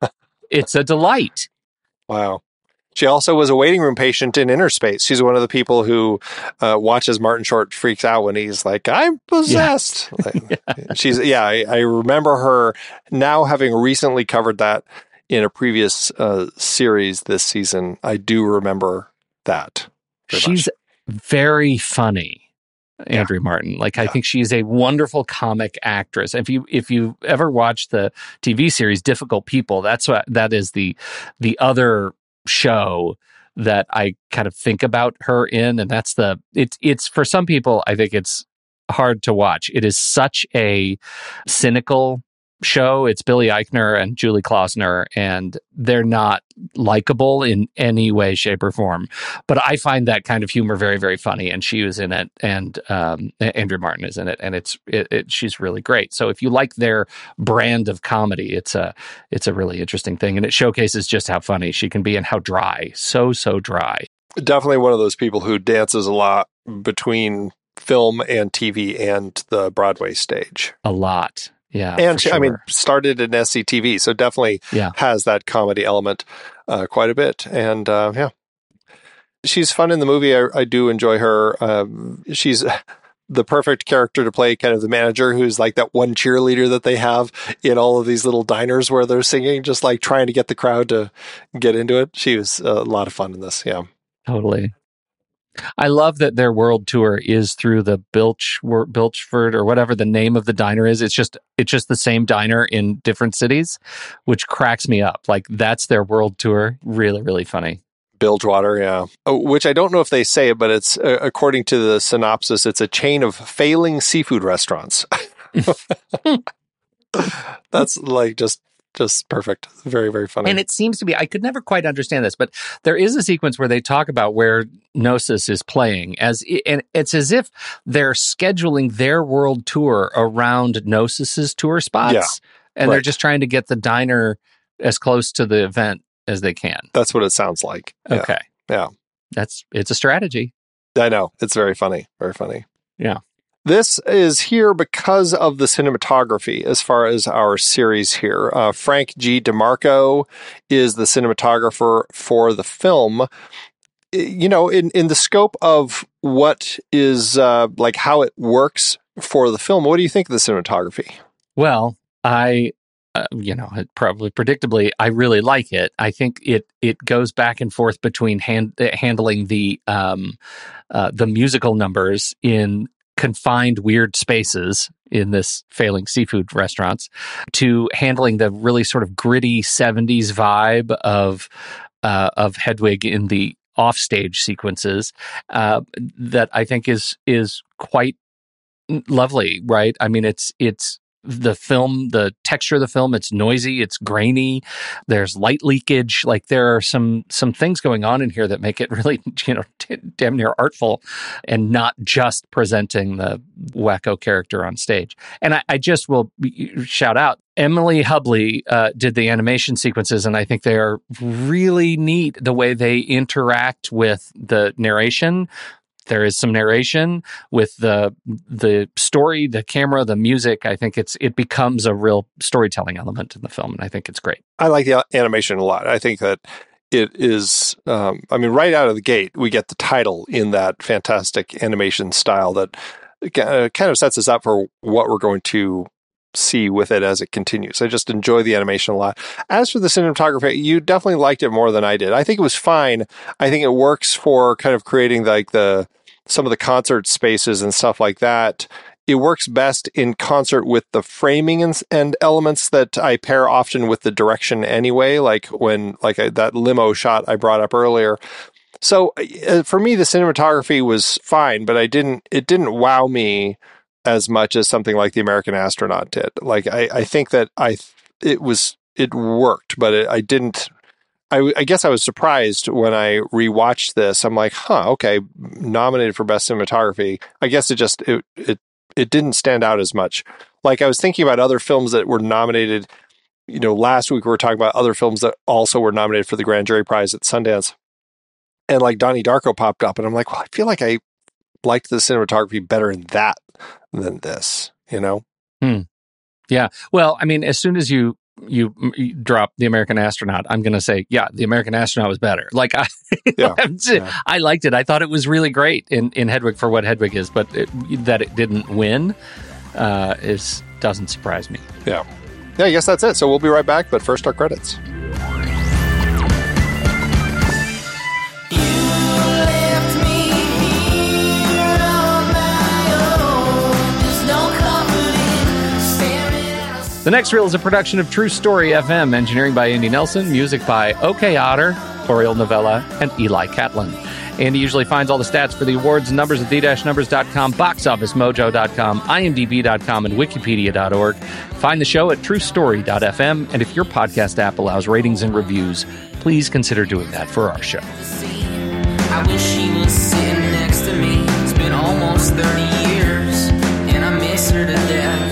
[SPEAKER 2] It's a delight.
[SPEAKER 1] Wow. She also was a waiting room patient in Inner Space. She's one of the people who uh, watches Martin Short freaks out when he's like, I'm possessed. Like, she's, yeah, I, I remember her now having recently covered that in a previous uh, series this season. I do remember that. very
[SPEAKER 2] She's
[SPEAKER 1] much.
[SPEAKER 2] very funny, Andrea Martin. Like, I
[SPEAKER 1] Yeah.
[SPEAKER 2] think she's a wonderful comic actress. If you if you ever watched the T V series Difficult People, that's what that is the the other show that I kind of think about her in, and that's the it's it's for some people I think it's hard to watch. It is such a cynical show. It's Billy Eichner and Julie Klausner, and they're not likable in any way, shape, or form. But I find that kind of humor very, very funny, and she was in it, and um, Andrea Martin is in it, and it's it, it, she's really great. So if you like their brand of comedy, it's a it's a really interesting thing, and it showcases just how funny she can be and how dry, so so dry.
[SPEAKER 1] Definitely one of those people who dances a lot between film and T V and the Broadway stage.
[SPEAKER 2] A lot. Yeah,
[SPEAKER 1] And
[SPEAKER 2] for
[SPEAKER 1] she, I mean,
[SPEAKER 2] sure.
[SPEAKER 1] started in S C T V, so definitely
[SPEAKER 2] Yeah.
[SPEAKER 1] has that comedy element uh, quite a bit. And uh, yeah, she's fun in the movie. I, I do enjoy her. Um, she's the perfect character to play kind of the manager who's like that one cheerleader that they have in all of these little diners where they're singing, just like trying to get the crowd to get into it. She was a lot of fun in this. Yeah.
[SPEAKER 2] Totally. I love that their world tour is through the Bilch Bilchford or whatever the name of the diner is. It's just it's just the same diner in different cities, which cracks me up. Like, that's their world tour. Really, really funny.
[SPEAKER 1] Bilgewater, yeah. Oh, which I don't know if they say it, but it's uh, according to the synopsis, it's a chain of failing seafood restaurants. That's like just just perfect. Very, very funny.
[SPEAKER 2] And it seems to be, I could never quite understand this, but there is a sequence where they talk about where Gnosis is playing, as and it's as if they're scheduling their world tour around Gnosis's tour spots,
[SPEAKER 1] Yeah,
[SPEAKER 2] and they're
[SPEAKER 1] right.
[SPEAKER 2] just trying to get the diner as close to the event as they can.
[SPEAKER 1] That's what it sounds like. Yeah.
[SPEAKER 2] Okay,
[SPEAKER 1] Yeah.
[SPEAKER 2] that's it's a strategy.
[SPEAKER 1] I know. It's very funny. Very funny.
[SPEAKER 2] Yeah.
[SPEAKER 1] This is here because of the cinematography as far as our series here. Uh, Frank G. DeMarco is the cinematographer for the film. You know, in, in the scope of what is uh, like how it works for the film, what do you think of the cinematography?
[SPEAKER 2] Well, I, uh, you know, probably predictably, I really like it. I think it it goes back and forth between hand, handling the um, uh, the musical numbers in confined weird spaces in this failing seafood restaurants to handling the really sort of gritty seventies vibe of uh, of Hedwig in the offstage sequences uh, that I think is is quite lovely, right? I mean, it's it's the film, the texture of the film, it's noisy, it's grainy, there's light leakage. Like, there are some some things going on in here that make it really, you know, t- damn near artful and not just presenting the wacko character on stage. And I, I just will shout out, Emily Hubley uh, did the animation sequences, and I think they are really neat the way they interact with the narration. There is some narration with the the story, the camera, the music. I think it's it becomes a real storytelling element in the film, and I think it's great.
[SPEAKER 1] I like the animation a lot. I think that it is, um, I mean, right out of the gate, we get the title in that fantastic animation style that kind of sets us up for what we're going to see with it as it continues. I just enjoy the animation a lot. As for the cinematography, you definitely liked it more than I did. I think it was fine. I think it works for kind of creating like the some of the concert spaces and stuff like that. It works best in concert with the framing and, and elements that I pair often with the direction anyway, like when like I, that limo shot I brought up earlier. So uh, for me, the cinematography was fine, but I didn't. It didn't wow me as much as something like The American Astronaut did. Like I, I think that I it was it worked, but it, I didn't. I, I guess I was surprised when I rewatched this. I'm like, huh, okay, nominated for best cinematography. I guess it just it it. It didn't stand out as much. Like I was thinking about other films that were nominated, you know, last week we were talking about other films that also were nominated for the Grand Jury Prize at Sundance. And like Donnie Darko popped up and I'm like, well, I feel like I liked the cinematography better in that than this, you know?
[SPEAKER 2] Hmm. Yeah. Well, I mean, as soon as you, you, you drop The American Astronaut, I'm going to say, yeah, The American Astronaut was better. Like I,
[SPEAKER 1] yeah.
[SPEAKER 2] yeah. I liked it. I thought it was really great in, in Hedwig for what Hedwig is, but it, that it didn't win uh, is doesn't surprise me.
[SPEAKER 1] Yeah. Yeah, I guess that's it. So we'll be right back, but first our credits.
[SPEAKER 2] The Next Reel is a production of True Story F M, engineering by Andy Nelson, music by OK Otter, Oriel Novella, and Eli Catlin. Andy usually finds all the stats for the awards and numbers at the dash numbers dot com, box office mojo dot com, I M D B dot com, and wikipedia dot org. Find the show at true story dot f m, and if your podcast app allows ratings and reviews, please consider doing that for our show.
[SPEAKER 3] I wish she was sitting next to me. It's been almost thirty years, and I miss her to death.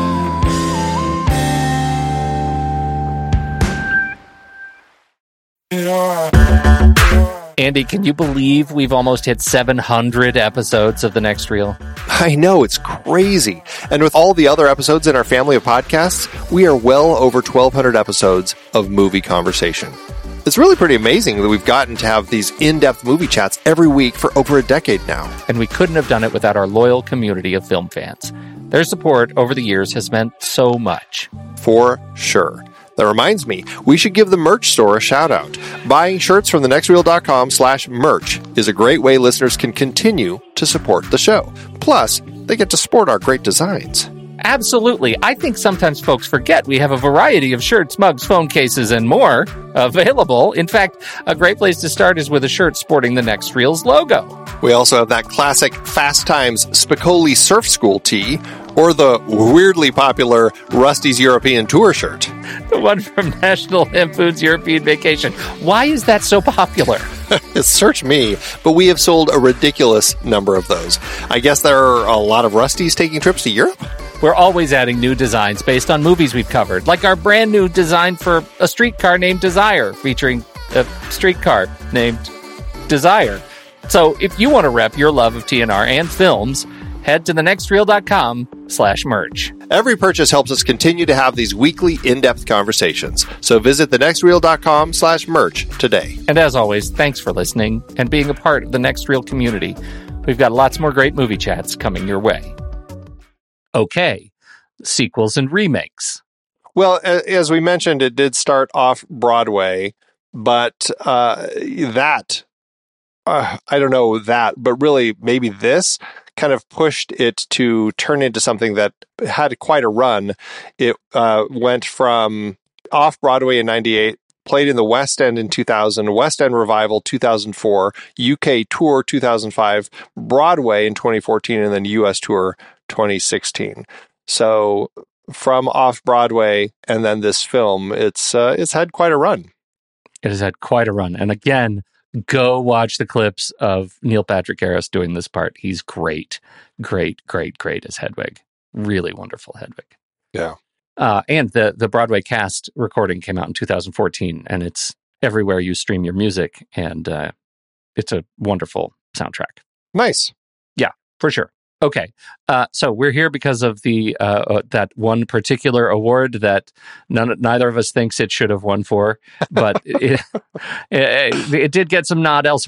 [SPEAKER 2] Andy, can you believe we've almost hit seven hundred episodes of The Next Reel?
[SPEAKER 1] I know, it's crazy. And with all the other episodes in our family of podcasts, we are well over twelve hundred episodes of movie conversation. It's really pretty amazing that we've gotten to have these in-depth movie chats every week for over a decade now.
[SPEAKER 2] And we couldn't have done it without our loyal community of film fans. Their support over the years has meant so much.
[SPEAKER 1] For sure. That reminds me, we should give the merch store a shout out. Buying shirts from thenextreel.com slash merch is a great way listeners can continue to support the show. Plus, they get to sport our great designs.
[SPEAKER 2] Absolutely. I think sometimes folks forget we have a variety of shirts, mugs, phone cases, and more available. In fact, a great place to start is with a shirt sporting the Next Reel's logo.
[SPEAKER 1] We also have that classic Fast Times Spicoli Surf School tee, or the weirdly popular Rusty's European Tour shirt.
[SPEAKER 2] The one from National Lampoon's European Vacation. Why is that so popular?
[SPEAKER 1] Search me, but we have sold a ridiculous number of those. I guess there are a lot of Rustys taking trips to Europe?
[SPEAKER 2] We're always adding new designs based on movies we've covered, like our brand new design for a streetcar named Desire, featuring a streetcar named Desire. So if you want to rep your love of T N R and films, head to thenextreel.com slash merch.
[SPEAKER 1] Every purchase helps us continue to have these weekly in-depth conversations. So visit thenextreel.com slash merch today.
[SPEAKER 2] And as always, thanks for listening and being a part of the Next Reel community. We've got lots more great movie chats coming your way. Okay, sequels and remakes.
[SPEAKER 1] Well, as we mentioned, it did start off Broadway, but uh, that, uh, I don't know that, but really maybe this kind of pushed it to turn into something that had quite a run. It uh, went from off Broadway in ninety-eight, played in the West End in two thousand, West End Revival two thousand four, U K Tour two thousand five, Broadway in twenty fourteen, and then U S Tour twenty sixteen. So from off Broadway and then this film, it's uh, it's had quite a run.
[SPEAKER 2] It has had quite a run. And again, go watch the clips of Neil Patrick Harris doing this part. He's great, great, great, great as Hedwig. Really wonderful Hedwig.
[SPEAKER 1] Yeah.
[SPEAKER 2] Uh, and the, the Broadway cast recording came out in two thousand fourteen, and it's everywhere you stream your music, and uh, it's a wonderful soundtrack.
[SPEAKER 1] Nice.
[SPEAKER 2] Yeah, for sure. Okay, uh, so we're here because of the uh, uh, that one particular award that none, neither of us thinks it should have won for, but it, it, it did get some nod elsewhere.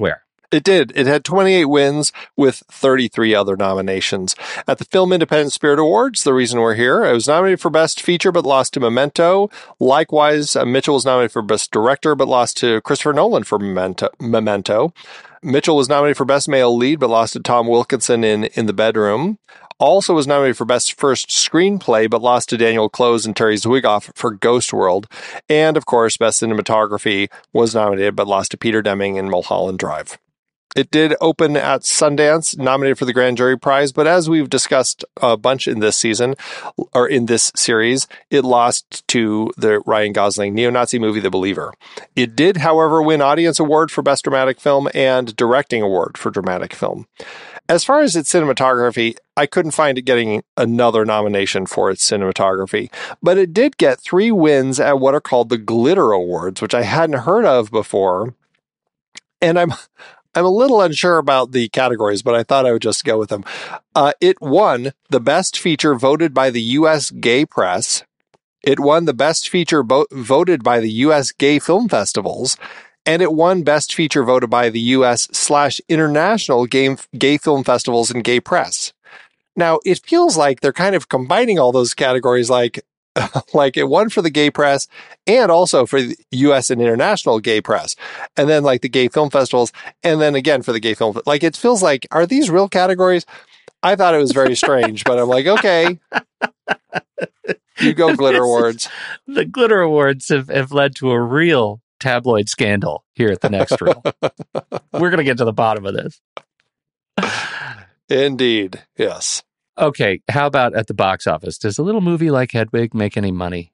[SPEAKER 1] It did. It had twenty-eight wins with thirty-three other nominations. At the Film Independent Spirit Awards, the reason we're here, it was nominated for Best Feature but lost to Memento. Likewise, uh, Mitchell was nominated for Best Director but lost to Christopher Nolan for Memento. Memento. Mitchell was nominated for Best Male Lead but lost to Tom Wilkinson in In the Bedroom. Also was nominated for Best First Screenplay, but lost to Daniel Clowes and Terry Zwigoff for Ghost World. And, of course, Best Cinematography was nominated, but lost to Peter Deming in Mulholland Drive. It did open at Sundance, nominated for the Grand Jury Prize, but as we've discussed a bunch in this season, or in this series, it lost to the Ryan Gosling neo-Nazi movie, The Believer. It did, however, win Audience Award for Best Dramatic Film and Directing Award for Dramatic Film. As far as its cinematography, I couldn't find it getting another nomination for its cinematography, but it did get three wins at what are called the Glitter Awards, which I hadn't heard of before, and I'm... I'm a little unsure about the categories, but I thought I would just go with them. Uh, it won the Best Feature voted by the U S Gay Press. It won the Best Feature bo- voted by the U S Gay Film Festivals. And it won Best Feature voted by the U S slash International Gay, Gay Film Festivals and Gay Press. Now, it feels like they're kind of combining all those categories, like like it won for the gay press and also for the U S and international gay press. And then like the gay film festivals. And then again for the gay film. Like it feels like, are these real categories? I thought it was very strange, but I'm like, okay, you go Glitter Awards.
[SPEAKER 2] The Glitter Awards have, have led to a real tabloid scandal here at the Next Reel. We're going to get to the bottom of this.
[SPEAKER 1] Indeed. Yes.
[SPEAKER 2] Okay, how about at the box office? Does a little movie like Hedwig make any money?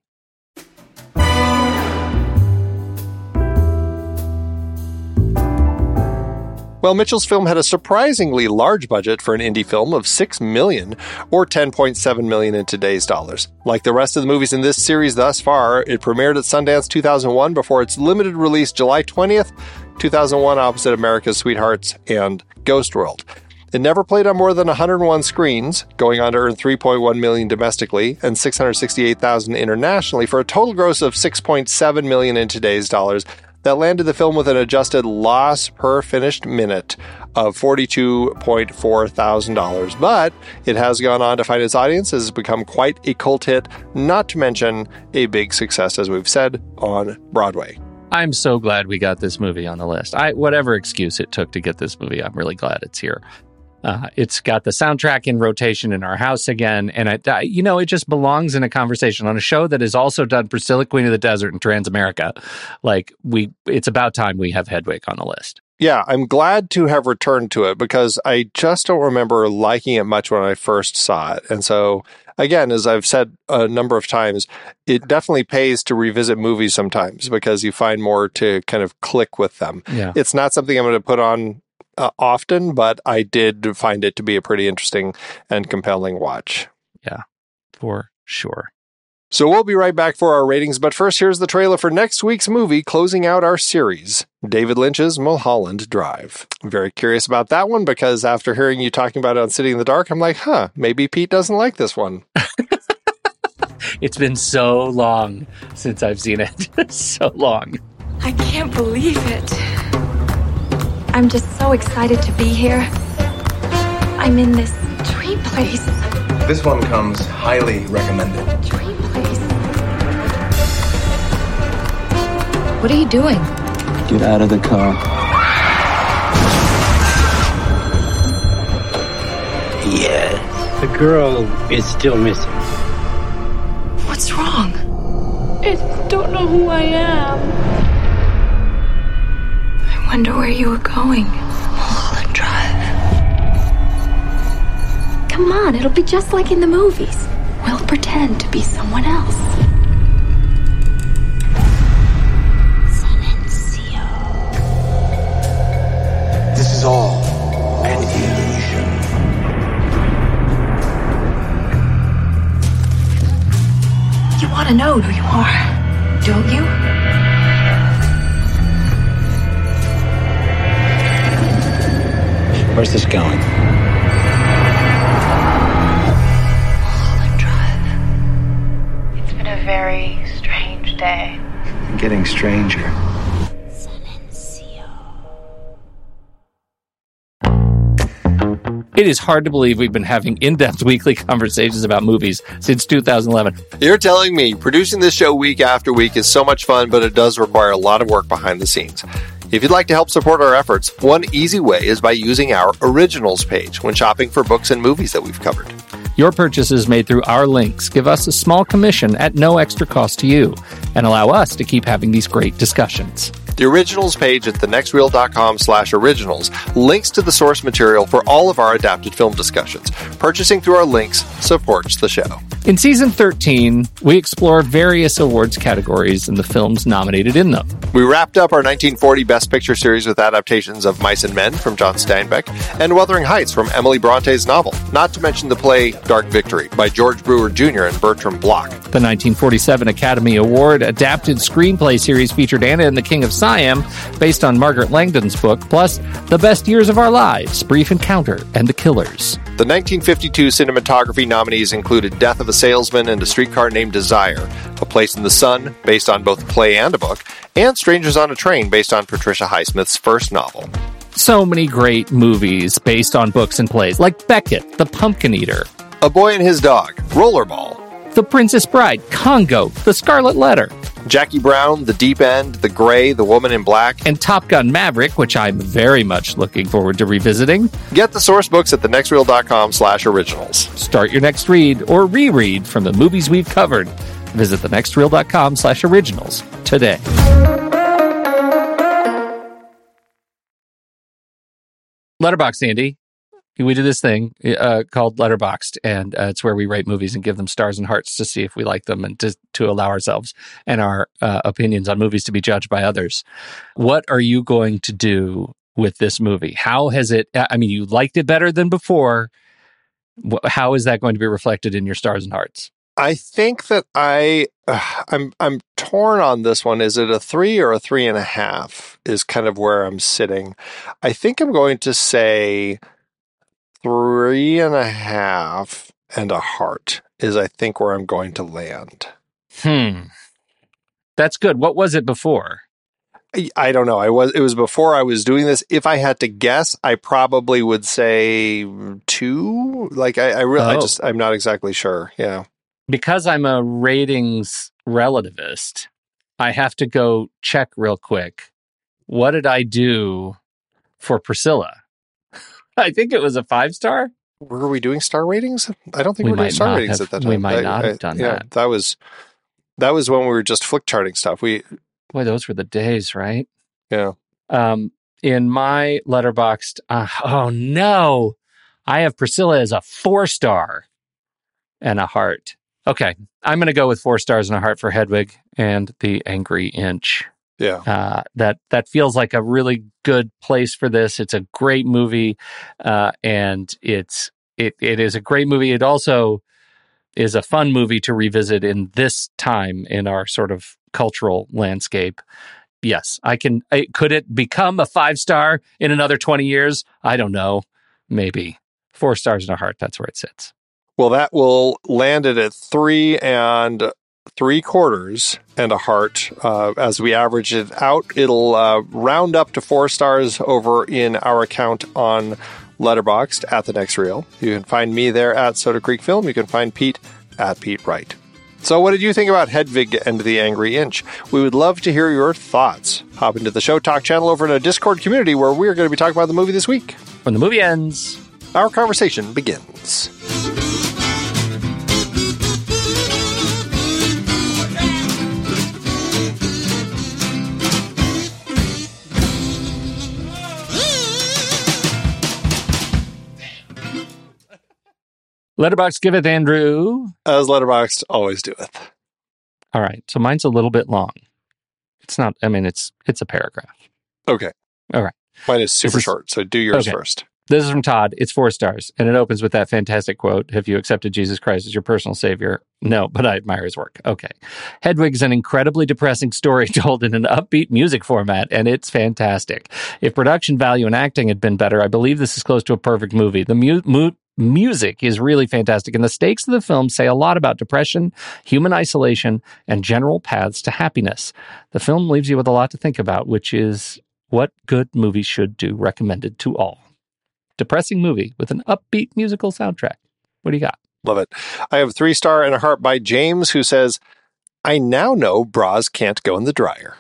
[SPEAKER 1] Well, Mitchell's film had a surprisingly large budget for an indie film of six million dollars, or ten point seven million dollars in today's dollars. Like the rest of the movies in this series thus far, it premiered at Sundance two thousand one before its limited release July twentieth, two thousand one opposite America's Sweethearts and Ghost World. It never played on more than one hundred one screens, going on to earn three point one million dollars domestically and six hundred sixty-eight thousand dollars internationally for a total gross of six point seven million dollars in today's dollars. That landed the film with an adjusted loss per finished minute of forty-two point four thousand dollars. But it has gone on to find its audience, has become quite a cult hit, not to mention a big success, as we've said, on Broadway.
[SPEAKER 2] I'm so glad we got this movie on the list. I whatever excuse it took to get this movie, I'm really glad it's here. Uh, it's got the soundtrack in rotation in our house again, and it, uh, you know, it just belongs in a conversation on a show that has also done Priscilla, Queen of the Desert, and Transamerica. Like we, it's about time we have Hedwig on the list.
[SPEAKER 1] Yeah, I'm glad to have returned to it because I just don't remember liking it much when I first saw it, and so. Again, as I've said a number of times, it definitely pays to revisit movies sometimes because you find more to kind of click with them.
[SPEAKER 2] Yeah.
[SPEAKER 1] It's not something I'm going to put on uh, often, but I did find it to be a pretty interesting and compelling watch.
[SPEAKER 2] Yeah, for sure.
[SPEAKER 1] So we'll be right back for our ratings, but first here's the trailer for next week's movie closing out our series, David Lynch's Mulholland Drive. I'm very curious about that one because after hearing you talking about it on City in the Dark, I'm like, huh, maybe Pete doesn't like this one.
[SPEAKER 2] It's been so long since I've seen it. So long.
[SPEAKER 9] I can't believe it. I'm just so excited to be here. I'm in this dream place.
[SPEAKER 10] This one comes highly recommended.
[SPEAKER 9] Dream place. What are you doing?
[SPEAKER 11] Get out of the car.
[SPEAKER 12] Yes. The girl is still missing.
[SPEAKER 9] What's wrong?
[SPEAKER 13] I don't know who I am.
[SPEAKER 9] I wonder where you were going. Mulholland Drive. Come on, it'll be just like in the movies. We'll pretend to be someone else. Silencio.
[SPEAKER 7] This is all an illusion.
[SPEAKER 9] You want to know who you are, don't you?
[SPEAKER 12] Where's this going?
[SPEAKER 9] Mulholland Drive.
[SPEAKER 14] It's been a very strange day.
[SPEAKER 10] Getting stranger.
[SPEAKER 2] It is hard to believe we've been having in-depth weekly conversations about movies since two thousand eleven.
[SPEAKER 1] You're telling me producing this show week after week is so much fun, but it does require a lot of work behind the scenes. If you'd like to help support our efforts, one easy way is by using our Originals page when shopping for books and movies that we've covered.
[SPEAKER 2] Your purchases made through our links give us a small commission at no extra cost to you and allow us to keep having these great discussions.
[SPEAKER 1] The Originals page at thenextreel.com slash originals links to the source material for all of our adapted film discussions. Purchasing through our links supports the show.
[SPEAKER 2] In Season thirteen, we explore various awards categories and the films nominated in them.
[SPEAKER 1] We wrapped up our nineteen forty Best Picture series with adaptations of Mice and Men from John Steinbeck and Wuthering Heights from Emily Bronte's novel, not to mention the play Dark Victory by George Brewer Junior and Bertram Bloch.
[SPEAKER 2] The nineteen forty-seven Academy Award adapted screenplay series featured Anna and the King of Siam, based on Margaret Langdon's book, plus The Best Years of Our Lives, Brief Encounter, and The Killers.
[SPEAKER 1] The nineteen fifty-two cinematography nominees included Death of a Salesman and A Streetcar Named Desire, A Place in the Sun, based on both a play and a book, and Strangers on a Train, based on Patricia Highsmith's first novel.
[SPEAKER 2] So many great movies based on books and plays, like Beckett, The Pumpkin Eater,
[SPEAKER 1] A Boy and His Dog, Rollerball,
[SPEAKER 2] The Princess Bride, Congo, The Scarlet Letter,
[SPEAKER 1] Jackie Brown, The Deep End, The Gray, The Woman in Black,
[SPEAKER 2] and Top Gun Maverick, which I'm very much looking forward to revisiting.
[SPEAKER 1] Get the source books at thenextreel.com slash originals.
[SPEAKER 2] Start your next read or reread from the movies we've covered. Visit thenextreel.com slash originals today. Letterboxd, Andy. We do this thing uh, called Letterboxd, and uh, it's where we rate movies and give them stars and hearts to see if we like them and to, to allow ourselves and our uh, opinions on movies to be judged by others. What are you going to do with this movie? How has it, I mean, you liked it better than before. How is that going to be reflected in your stars and hearts?
[SPEAKER 1] I think that I, uh, I'm, I'm torn on this one. Is it a three or a three and a half is kind of where I'm sitting. I think I'm going to say three and a half and a heart is, I think, where I'm going to land.
[SPEAKER 2] Hmm. That's good. What was it before?
[SPEAKER 1] I, I don't know. I was, it was before I was doing this. If I had to guess, I probably would say two. Like I, I really,
[SPEAKER 2] Oh.
[SPEAKER 1] I just, I'm not exactly sure. Yeah.
[SPEAKER 2] Because I'm a ratings relativist, I have to go check real quick. What did I do for Priscilla? I think it was a five star.
[SPEAKER 1] Were we doing star ratings? I don't think we,
[SPEAKER 2] We
[SPEAKER 1] were doing
[SPEAKER 2] might
[SPEAKER 1] star
[SPEAKER 2] not
[SPEAKER 1] ratings
[SPEAKER 2] have-
[SPEAKER 1] at that time.
[SPEAKER 2] we might
[SPEAKER 1] I-
[SPEAKER 2] not
[SPEAKER 1] I-
[SPEAKER 2] have done
[SPEAKER 1] yeah,
[SPEAKER 2] that.
[SPEAKER 1] That was that was when we were just flick charting stuff. We
[SPEAKER 2] Boy, those were the days, right?
[SPEAKER 1] yeah.
[SPEAKER 2] Um, in my Letterboxd, uh, oh no, I have Priscilla as a four star and a heart. Okay, I'm going to go with four stars and a heart for Hedwig and the Angry Inch.
[SPEAKER 1] Yeah.
[SPEAKER 2] Uh, that that feels like a really good place for this. It's a great movie, uh, and it's it it is a great movie. It also is a fun movie to revisit in this time in our sort of cultural landscape. Yes, I can. I, could it become a five star in another twenty years? I don't know. Maybe four stars and a heart. That's where it sits.
[SPEAKER 1] Well, that will land it at three and three quarters and a heart. Uh, as we average it out, it'll uh, round up to four stars over in our account on Letterboxd at The Next Reel. You can find me there at Soda Creek Film. You can find Pete at Pete Wright. So what did you think about Hedwig and the Angry Inch? We would love to hear your thoughts. Hop into the Show Talk channel over in a Discord community where we're going to be talking about the movie this week.
[SPEAKER 2] When the movie ends,
[SPEAKER 1] our conversation begins.
[SPEAKER 2] Letterboxd giveth Andrew.
[SPEAKER 1] As Letterboxd always doeth.
[SPEAKER 2] All right, so mine's a little bit long. It's not. I mean, it's it's a paragraph.
[SPEAKER 1] Okay.
[SPEAKER 2] All right.
[SPEAKER 1] Mine is super
[SPEAKER 2] is,
[SPEAKER 1] short, so do yours
[SPEAKER 2] okay.
[SPEAKER 1] first.
[SPEAKER 2] This is from Todd. It's four stars, and it opens with that fantastic quote, "Have you accepted Jesus Christ as your personal savior?" No, but I admire his work. Okay. Hedwig's an incredibly depressing story told in an upbeat music format, and it's fantastic. If production value and acting had been better, I believe this is close to a perfect movie. The mu- mu- music is really fantastic, and the stakes of the film say a lot about depression, human isolation, and general paths to happiness. The film leaves you with a lot to think about, which is what good movies should do, recommended to all. depressing movie with an upbeat musical soundtrack. What do you got?
[SPEAKER 1] Love it. I have three star and a heart by James, who says, I now know bras can't go in the dryer.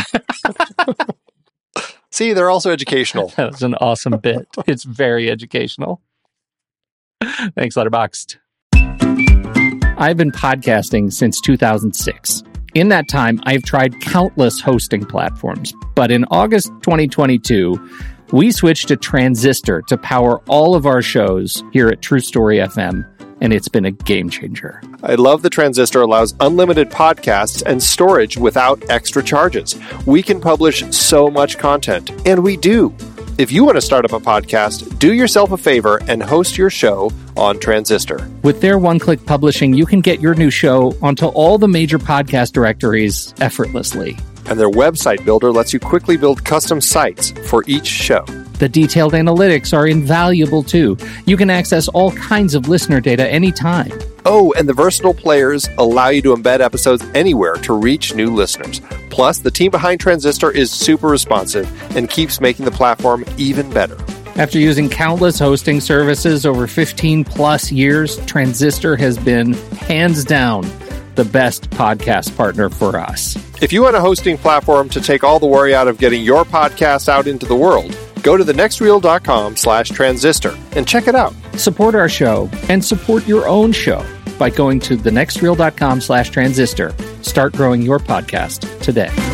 [SPEAKER 1] See, they're also educational.
[SPEAKER 2] That was an awesome bit. It's very educational. Thanks, Letterboxd. I've been podcasting since two thousand six. In that time, I've tried countless hosting platforms, but in August twenty twenty-two, we switched to Transistor to power all of our shows here at True Story F M, and it's been a game changer.
[SPEAKER 1] I love the Transistor allows unlimited podcasts and storage without extra charges. We can publish so much content, and we do. If you want to start up a podcast, do yourself a favor and host your show on Transistor.
[SPEAKER 2] With their one-click publishing, you can get your new show onto all the major podcast directories effortlessly.
[SPEAKER 1] And their website builder lets you quickly build custom sites for each show.
[SPEAKER 2] The detailed analytics are invaluable too. You can access all kinds of listener data anytime.
[SPEAKER 1] Oh, and the versatile players allow you to embed episodes anywhere to reach new listeners. Plus, the team behind Transistor is super responsive and keeps making the platform even better.
[SPEAKER 2] After using countless hosting services over fifteen plus years, Transistor has been, hands down, the best podcast partner for us.
[SPEAKER 1] If you want a hosting platform to take all the worry out of getting your podcast out into the world, go to thenextreel.com slash transistor and check it out.
[SPEAKER 2] Support our show and support your own show by going to thenextreel.com slash transistor. Start growing your podcast today.